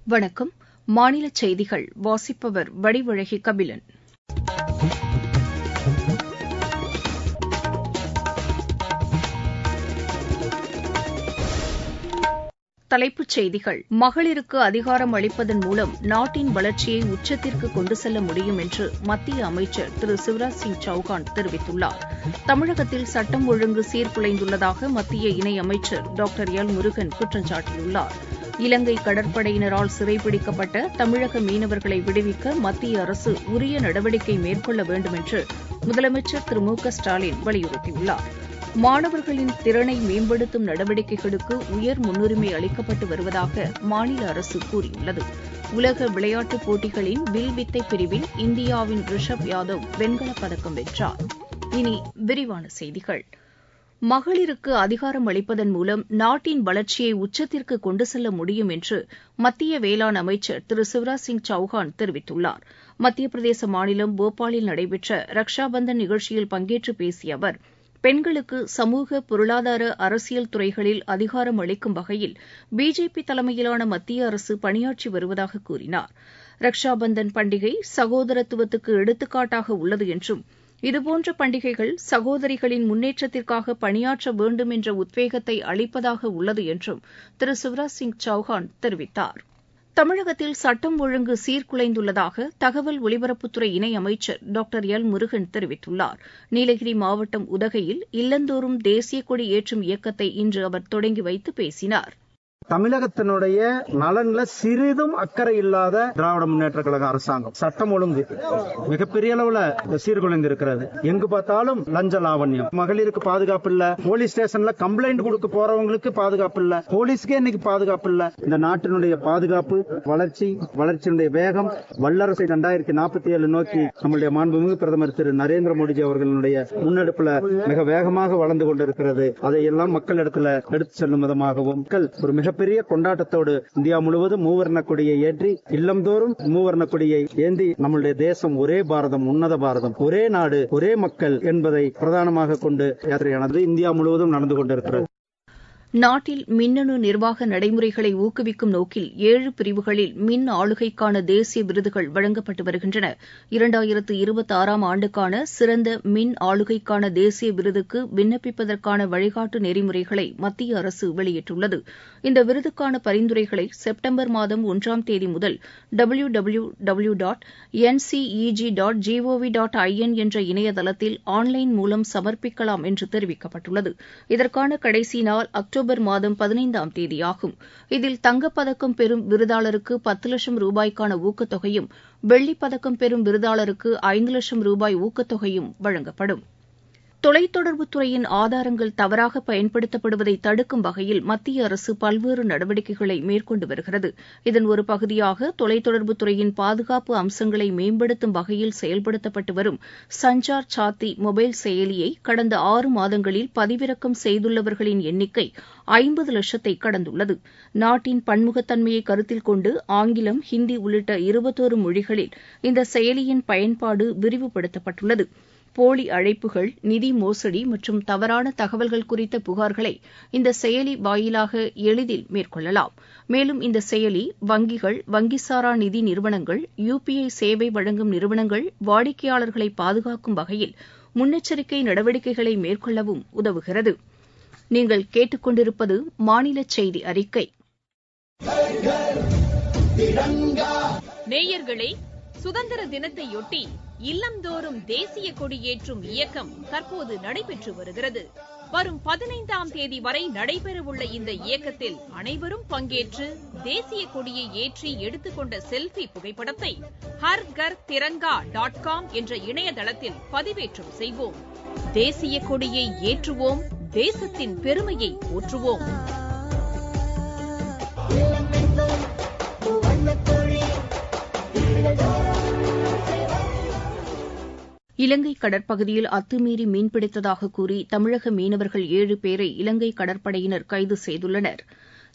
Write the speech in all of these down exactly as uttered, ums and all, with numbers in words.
வணக்கம். மாநில செய்திகள் வாசிப்பவர் வடிவழகி கபிலன். தலைப்புச் செய்திகள். மகளிருக்கு அதிகாரம் அளிப்பதன் மூலம் நாட்டின் வளர்ச்சியை உச்சத்திற்கு கொண்டு செல்ல முடியும் என்று மத்திய அமைச்சர் திரு சிவராஜ் சிங் சௌஹான் தெரிவித்துள்ளார். தமிழகத்தில் சட்டம் ஒழுங்கு சீர்குலைந்துள்ளதாக மத்திய இணையமைச்சர் டாக்டர் எல் முருகன் குற்றம் சாட்டியுள்ளார். இலங்கை கடற்படையினரால் சிறைப்பிடிக்கப்பட்ட தமிழக மீனவர்களை விடுவிக்க மத்திய அரசு உரிய நடவடிக்கை மேற்கொள்ள வேண்டும் என்று முதலமைச்சர் திரு மு க ஸ்டாலின் வலியுறுத்தியுள்ளார். மாணவர்களின் திறனை மேம்படுத்தும் நடவடிக்கைகளுக்கு உயர் முன்னுரிமை அளிக்கப்பட்டு வருவதாக மாநில அரசு கூறியுள்ளது. உலக விளையாட்டுப் போட்டிகளின் வில்வித்தை பிரிவில் இந்தியாவின் ரிஷப் யாதவ் வெண்கலப் பதக்கம் வென்றார். இனி விரிவான செய்திகள். மகளிருக்கு அதிகாரம் அளிப்பதன் மூலம் நாட்டின் வளர்ச்சியை உச்சத்திற்கு கொண்டு செல்ல முடியும் என்று மத்திய வேளாண் அமைச்சர் திரு சிவராஜ் சிங் சௌஹான் தெரிவித்துள்ளார். மத்திய பிரதேச மாநிலம் போபாலில் நடைபெற்ற ரக்ஷாபந்தன் நிகழ்ச்சியில் பங்கேற்று பேசிய அவர், பெண்களுக்கு சமூக பொருளாதார அரசியல் துறைகளில் அதிகாரம் அளிக்கும் வகையில் பிஜேபி தலைமையிலான மத்திய அரசு பணியாற்றி வருவதாக கூறினார். ரக்ஷாபந்தன் பண்டிகை சகோதரத்துவத்துக்கு எடுத்துக்காட்டாக உள்ளது என்றும், இதுபோன்ற பண்டிகைகள் சகோதரிகளின் முன்னேற்றத்திற்காக பணியாற்ற வேண்டும் என்ற உத்வேகத்தை அளிப்பதாக உள்ளது என்றும் திரு சிவராஜ் சிங் சௌஹான் தெரிவித்தார். தமிழகத்தில் சட்டம் ஒழுங்கு சீர்குலைந்துள்ளதாக தகவல் ஒலிபரப்புத்துறை இணையமைச்சர் டாக்டர் எல் முருகன் தெரிவித்துள்ளார். நீலகிரி மாவட்டம் உதகையில் இல்லந்தோறும் தேசிய கொடி ஏற்றும் இயக்கத்தை இன்று அவர் தொடங்கி வைத்து பேசினார். தமிழகத்தினுடைய நலன்ல சிறிதும் அக்கறை இல்லாத திராவிட முன்னேற்ற கழக அரசாங்கம் சட்டம் ஒழுங்கு மிகப்பெரிய அளவுல சீர்குலைந்திருக்கிறது. எங்கு பார்த்தாலும் லஞ்ச லாவண்யம், மகளிருக்கு பாதுகாப்பு இல்ல, போலீஸ் ஸ்டேஷன்ல கம்ப்ளைண்ட் கொடுக்க போறவங்களுக்கு பாதுகாப்பு இல்ல, போலீஸ்க்கே இன்னைக்கு பாதுகாப்பு இல்ல. இந்த நாட்டினுடைய பாதுகாப்பு, வளர்ச்சி, வளர்ச்சியினுடைய வேகம் வல்லரசு இரண்டாயிரத்தி நாற்பத்தி ஏழு நோக்கி நம்முடைய மாண்புமிகு பிரதமர் திரு நரேந்திர மோடிஜி அவர்களுடைய முன்னெடுப்புல மிக வேகமாக வளர்ந்து கொண்டிருக்கிறது. அதையெல்லாம் மக்களிடத்துல எடுத்து செல்லும் விதமாகவும் மக்கள் ஒரு மிக பெரிய கொண்டாட்டத்தோடு இந்தியா முழுவதும் மூவர்ண கொடியை ஏற்றி இல்லந்தோறும் மூவர்ண கொடியை ஏந்தி நம்முடைய தேசம் ஒரே பாரதம், உன்னத பாரதம், ஒரே நாடு, ஒரே மக்கள் என்பதை பிரதானமாக கொண்டு யாத்திரையானது இந்தியா முழுவதும் நடந்து கொண்டிருக்கிறது. நாட்டில் மின்னணு நிர்வாக நடைமுறைகளை ஊக்குவிக்கும் நோக்கில் ஏழு பிரிவுகளில் மின் ஆளுகைக்கான தேசிய விருதுகள் வழங்கப்பட்டு வருகின்றன. இரண்டாயிரத்து இருபத்தி ஆறாம் ஆண்டுக்கான சிறந்த மின் ஆளுகைக்கான தேசிய விருதுக்கு விண்ணப்பிப்பதற்கான வழிகாட்டு நெறிமுறைகளை மத்திய அரசு வெளியிட்டுள்ளது. இந்த விருதுக்கான பரிந்துரைகளை செப்டம்பர் மாதம் ஒன்றாம் தேதி முதல் W W W dot N C E G dot gov dot I N என்ற இணையதளத்தில் ஆன்லைன் மூலம் சமர்ப்பிக்கலாம் என்று தெரிவிக்கப்பட்டுள்ளது. இதற்கான கடைசி நாள் அக்டோபர் மாதம் பதினைந்தாம் தேதியாகும். இதில் தங்கப்பதக்கம் பெறும் விருதாளருக்கு பத்து லட்சம் ரூபாய்க்கான ஊக்கத்தொகையும், வெள்ளிப் பதக்கம் பெறும் விருதாளருக்கு ஐந்து லட்சம் ரூபாய் ஊக்கத்தொகையும் வழங்கப்படும். தொலைத்தொடர்புத் துறையின் ஆதாரங்கள் தவறாக பயன்படுத்தப்படுவதை தடுக்கும் வகையில் மத்திய அரசு பல்வேறு நடவடிக்கைகளை மேற்கொண்டு வருகிறது. இதன் ஒரு பகுதியாக தொலைத்தொடர்புத் துறையின் பாதுகாப்பு அம்சங்களை மேம்படுத்தும் வகையில் செயல்படுத்தப்பட்டு வரும் சஞ்சார் சாத்தி மொபைல் செயலியை கடந்த ஆறு மாதங்களில் பதிவிறக்கம் செய்துள்ளவர்களின் எண்ணிக்கை ஐம்பது லட்சத்தை கடந்துள்ளது. நாட்டின் பன்முகத்தன்மையை கருத்தில் கொண்டு ஆங்கிலம், ஹிந்தி உள்ளிட்ட இருபத்தோரு மொழிகளில் இந்த செயலியின் பயன்பாடு விரிவுபடுத்தப்பட்டுள்ளது. போலி அழைப்புகள், நிதி மோசடி மற்றும் தவறான தகவல்கள் குறித்த புகார்களை இந்த செயலி வாயிலாக எளிதில் மேற்கொள்ளலாம். மேலும் இந்த செயலி வங்கிகள், வங்கிசாரா நிதி நிறுவனங்கள், யு பி ஐ சேவை வழங்கும் நிறுவனங்கள், வாடிக்கையாளர்களை பாதுகாக்கும் வகையில் முன்னெச்சரிக்கை நடவடிக்கைகளை மேற்கொள்ளவும் உதவுகிறது. நீங்கள் கேட்டுக்கொண்டிருப்பது மாநில செய்தி அறிக்கை. நேயர்களே, சுதந்திர தினத்தையொட்டி இல்லந்தோறும் தேசிய கொடியேற்றும் இயக்கம் தற்போது நடைபெற்று வருகிறது. வரும் பதினைந்தாம் தேதி வரை நடைபெறவுள்ள இந்த இயக்கத்தில் அனைவரும் பங்கேற்று தேசிய கொடியை ஏற்றி எடுத்துக்கொண்ட செல்ஃபி புகைப்படத்தை ஹர் கர் திரங்கா டாட் காம் என்ற இணையதளத்தில் பதிவேற்றம் செய்வோம். தேசிய கொடியை ஏற்றுவோம், தேசத்தின் பெருமையை போற்றுவோம். இலங்கை கடற்பகுதியில் அத்துமீறி மீன்பிடித்ததாக கூறி தமிழக மீனவர்கள் ஏழு பேரை இலங்கை கடற்படையினர் கைது செய்துள்ளனர்.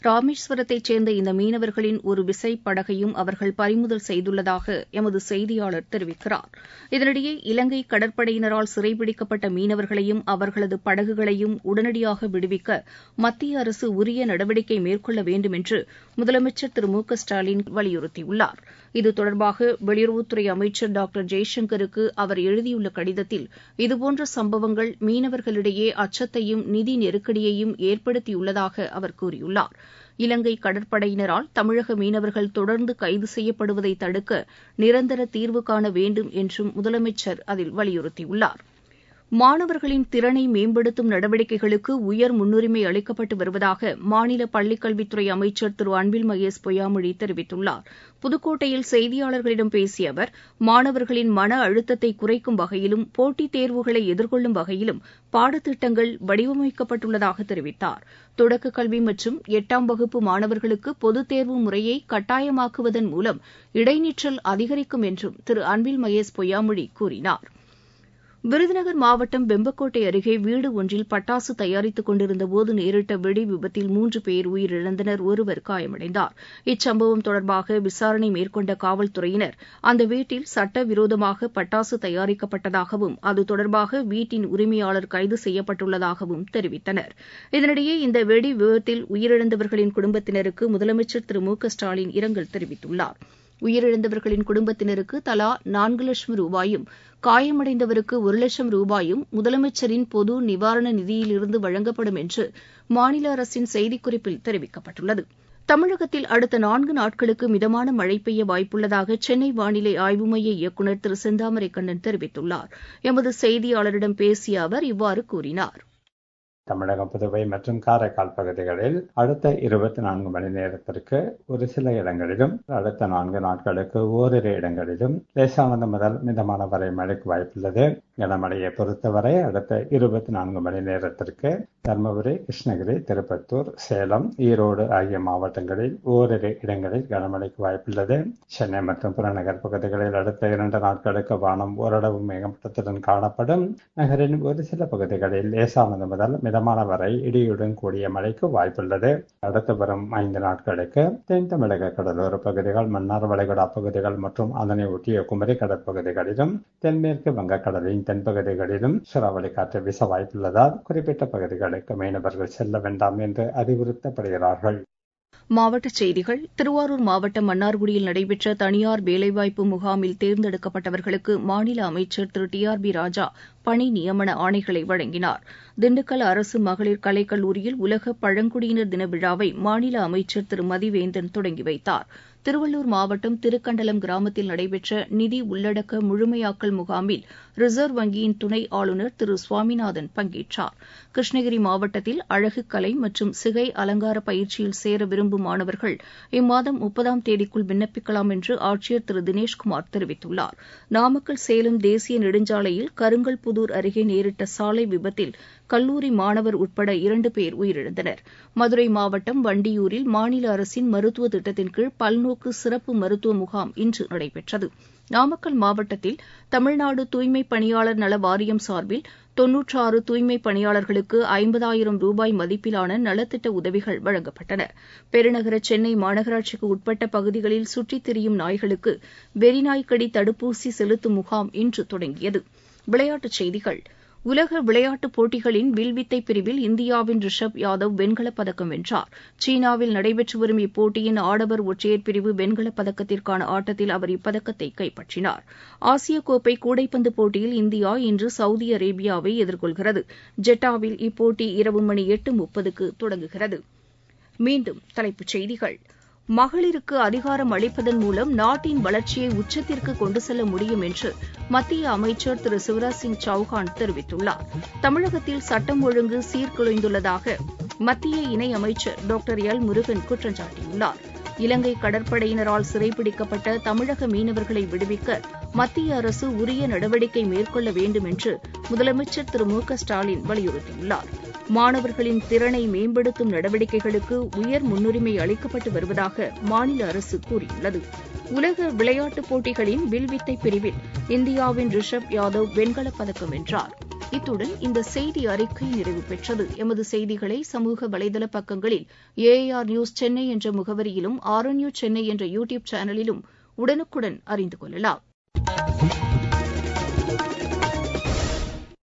ராமேஸ்வரத்தைச் சேர்ந்த இந்த மீனவர்களின் ஒரு விசைப்படகையும் அவர்கள் பறிமுதல் செய்துள்ளதாக எமது செய்தியாளர் தெரிவிக்கிறார். இதனிடையே இலங்கை கடற்படையினரால் சிறைபிடிக்கப்பட்ட மீனவர்களையும் அவர்களது படகுகளையும் உடனடியாக விடுவிக்க மத்திய அரசு உரிய நடவடிக்கை மேற்கொள்ள வேண்டும் என்று முதலமைச்சர் திரு மு க ஸ்டாலின் வலியுறுத்தியுள்ளார். இது தொடர்பாக வெளியுறவுத்துறை அமைச்சர் டாக்டர் ஜெய்சங்கருக்கு அவர் எழுதியுள்ள கடிதத்தில் இதுபோன்ற சம்பவங்கள் மீனவர்களிடையே அச்சத்தையும் நிதி நெருக்கடியையும் ஏற்படுத்தியுள்ளதாக அவர் கூறியுள்ளார். இலங்கை கடற்படையினரால் தமிழக மீனவர்கள் தொடர்ந்து கைது செய்யப்படுவதை தடுக்க நிரந்தர தீர்வு காண வேண்டும் என்றும் முதலமைச்சர் அதில் வலியுறுத்தியுள்ளார். மாணவர்களின் திறனை மேம்படுத்தும் நடவடிக்கைகளுக்கு உயர் முன்னுரிமை அளிக்கப்பட்டு வருவதாக மாநில பள்ளிக்கல்வித்துறை அமைச்சர் திரு அன்பில் மகேஷ் பொய்யாமொழி தெரிவித்துள்ளார். புதுக்கோட்டையில் செய்தியாளர்களிடம் பேசிய அவர் மாணவர்களின் மன அழுத்தத்தை குறைக்கும் வகையிலும் போட்டித் தேர்வுகளை எதிர்கொள்ளும் வகையிலும் பாடத்திட்டங்கள் வடிவமைக்கப்பட்டுள்ளதாக தெரிவித்தார். தொடக்க கல்வி மற்றும் எட்டாம் வகுப்பு மாணவர்களுக்கு பொதுத் தேர்வு முறையை கட்டாயமாக்குவதன் மூலம் இடைநிற்றல் அதிகரிக்கும் என்றும் திரு அன்பில் மகேஷ் பொய்யாமொழி கூறினார். விருதுநகர் மாவட்டம் வெம்பக்கோட்டை அருகே வீடு ஒன்றில் பட்டாசு தயாரித்துக் கொண்டிருந்தபோது நேரிட்ட வெடி விபத்தில் மூன்று பேர் உயிரிழந்தனர், ஒருவர் காயமடைந்தார். இச்சம்பவம் தொடர்பாக விசாரணை மேற்கொண்ட காவல்துறையினர் அந்த வீட்டில் சட்டவிரோதமாக பட்டாசு தயாரிக்கப்பட்டதாகவும் அது தொடர்பாக வீட்டின் உரிமையாளர் கைது செய்யப்பட்டுள்ளதாகவும் தெரிவித்தனர். இதனிடையே இந்த வெடி விபத்தில் உயிரிழந்தவர்களின் குடும்பத்தினருக்கு முதலமைச்சர் திரு மு க ஸ்டாலின் இரங்கல் தெரிவித்துள்ளார். உயிரிழந்தவர்களின் குடும்பத்தினருக்கு தலா நான்கு லட்சம் ரூபாயும் காயமடைந்தவருக்கு ஒரு லட்சம் ரூபாயும் முதலமைச்சரின் பொது நிவாரண நிதியிலிருந்து வழங்கப்படும் என்று மாநில அரசின் செய்திக்குறிப்பில் தெரிவிக்கப்பட்டுள்ளது. தமிழகத்தில் அடுத்த நான்கு நாட்களுக்கு மிதமான மழை பெய்ய வாய்ப்புள்ளதாக சென்னை வானிலை ஆய்வு மைய இயக்குநர் திரு செந்தாமரை கண்ணன் தெரிவித்துள்ளார். எமது செய்தியாளரிடம் பேசிய அவர் இவ்வாறு கூறினார். தமிழகம், புதுவை மற்றும் காரைக்கால் பகுதிகளில் அடுத்த இருபத்தி நான்கு மணி நேரத்திற்கு ஒரு சில இடங்களிலும் அடுத்த நான்கு நாட்களுக்கு ஓரிரு இடங்களிலும் லேசானது முதல் மிதமான வரை மழைக்கு வாய்ப்புள்ளது. கனமழையை பொறுத்தவரை அடுத்த இருபத்தி நான்கு மணி நேரத்திற்கு தருமபுரி, கிருஷ்ணகிரி, திருப்பத்தூர், சேலம், ஈரோடு ஆகிய மாவட்டங்களில் ஓரிரு இடங்களில் கனமழைக்கு வாய்ப்புள்ளது. சென்னை மற்றும் புறநகர் பகுதிகளில் அடுத்த இரண்டு நாட்களுக்கு வானம் ஓரளவு மேகமூட்டத்துடன் காணப்படும். நகரின் ஒரு சில பகுதிகளில் லேசானது முதல் மிதமான வரை இடியுடன் கூடிய மழைக்கு வாய்ப்புள்ளது. அடுத்து வரும் ஐந்து நாட்களுக்கு தென் தமிழக கடலோர பகுதிகள், மன்னார் வளைகுடா பகுதிகள் மற்றும் அதனை ஒட்டிய குமரி கடற்பகுதிகளிலும் தென்மேற்கு வங்கக்கடலின் தென்பகுதிகளிலும் சூறாவளி காற்று வீச வாய்ப்புள்ளதால் குறிப்பிட்ட பகுதிகளுக்கு மீனவர்கள் செல்ல வேண்டாம் என்று அறிவுறுத்தப்படுகிறார்கள். மாவட்டச் செய்திகள். திருவாரூர் மாவட்டம் மன்னார்குடியில் நடைபெற்ற தனியார் வேலைவாய்ப்பு முகாமில் தேர்ந்தெடுக்கப்பட்டவர்களுக்கு மாநில அமைச்சர் Thiru T R B Raja பணி நியமன ஆணைகளை வழங்கினார். திண்டுக்கல் அரசு மகளிர் கலைக்கல்லூரியில் உலக பழங்குடியினர் தின விழாவை மாநில அமைச்சர் திரு மதிவேந்தன் தொடங்கி வைத்தார். திருவள்ளூர் மாவட்டம் திருக்கண்டலம் கிராமத்தில் நடைபெற்ற நிதி உள்ளடக்க முழுமையாக்கல் முகாமில் ரிசர்வ் வங்கியின் துணை ஆளுநர் திரு சுவாமிநாதன் பங்கேற்றார். கிருஷ்ணகிரி மாவட்டத்தில் அழகுக்கலை மற்றும் சிகை அலங்கார பயிற்சியில் சேர விரும்பும் மாணவர்கள் இம்மாதம் முப்பதாம் தேதிக்குள் விண்ணப்பிக்கலாம் என்று ஆட்சியர் திரு தினேஷ்குமார் தெரிவித்துள்ளார். நாமக்கல் சேலம் தேசிய நெடுஞ்சாலையில் கருங்கல்புதூர் அருகே நேரிட்ட சாலை விபத்தில் கல்லூரி மாணவர் உட்பட இரண்டு பேர் உயிரிழந்தனர். மதுரை மாவட்டம் வண்டியூரில் மாநில அரசின் மருத்துவ திட்டத்தின் கீழ் பல்நோக்கு சிறப்பு மருத்துவ முகாம் இன்று நடைபெற்றது. நாமக்கல் மாவட்டத்தில் தமிழ்நாடு தூய்மைப் பணியாளர் நல வாரியம் சார்பில் தொன்னூற்றாறு தூய்மைப் பணியாளர்களுக்கு ஐம்பதாயிரம் ரூபாய் மதிப்பிலான நலத்திட்ட உதவிகள் வழங்கப்பட்டன. பெருநகர சென்னை மாநகராட்சிக்கு உட்பட்ட பகுதிகளில் சுற்றித் திரியும் நாய்களுக்கு வெறிநாய்க்கடி தடுப்பூசி செலுத்தும் முகாம் இன்று தொடங்கியது. விளையாட்டுச் செய்திகள். உலக விளையாட்டுப் போட்டிகளின் வில்வித்தை பிரிவில் இந்தியாவின் ரிஷப் யாதவ் வெண்கலப் பதக்கம் வென்றார். சீனாவில் நடைபெற்று வரும் இப்போட்டியின் ஆடவர் ஒற்றையர் பிரிவு வெண்கலப் பதக்கத்திற்கான ஆட்டத்தில் அவர் இப்பதக்கத்தை கைப்பற்றினார். ஆசிய கோப்பை கூடைப்பந்து போட்டியில் இந்தியா இன்று சவுதி அரேபியாவை எதிர்கொள்கிறது. ஜெட்டாவில் இப்போட்டி இரவு மணி எட்டு முப்பதுக்கு தொடங்குகிறது. மீண்டும் தலைப்புச் செய்திகள். மகளிருக்கு அதிகாரம் அளிப்பதன் மூலம் நாட்டின் வளர்ச்சியை உச்சத்திற்கு கொண்டு செல்ல முடியும் என்று மத்திய அமைச்சர் திரு சிவராஜ் சிங் சௌஹான் தெரிவித்துள்ளார். தமிழகத்தில் சட்டம் ஒழுங்கு சீர்குலைந்துள்ளதாக மத்திய இணையமைச்சர் டாக்டர் எல் முருகன் குற்றம் சாட்டியுள்ளார். இலங்கை கடற்படையினரால் சிறைப்பிடிக்கப்பட்ட தமிழக மீனவர்களை விடுவிக்க மத்திய அரசு உரிய நடவடிக்கை மேற்கொள்ள வேண்டும் என்று முதலமைச்சர் திரு மு க ஸ்டாலின் வலியுறுத்தியுள்ளார். மாணவர்களின் திறனை மேம்படுத்தும் நடவடிக்கைகளுக்கு உயர் முன்னுரிமை அளிக்கப்பட்டு வருவதாக மாநில அரசு கூறியுள்ளது. உலக விளையாட்டுப் போட்டிகளின் வில்வித்தை பிரிவில் இந்தியாவின் ரிஷப் யாதவ் வெண்கலப் பதக்கம் வென்றார். இத்துடன் இந்த செய்தி அறிக்கை நிறைவு பெற்றது. எமது செய்திகளை சமூக வலைதள பக்கங்களில் ஏஆர் நியூஸ் சென்னை என்ற முகவரியிலும் ஆர்என்யூ சென்னை என்ற யூடியூப் சேனலிலும் உடனுக்குடன் அறிந்து கொள்ளலாம்.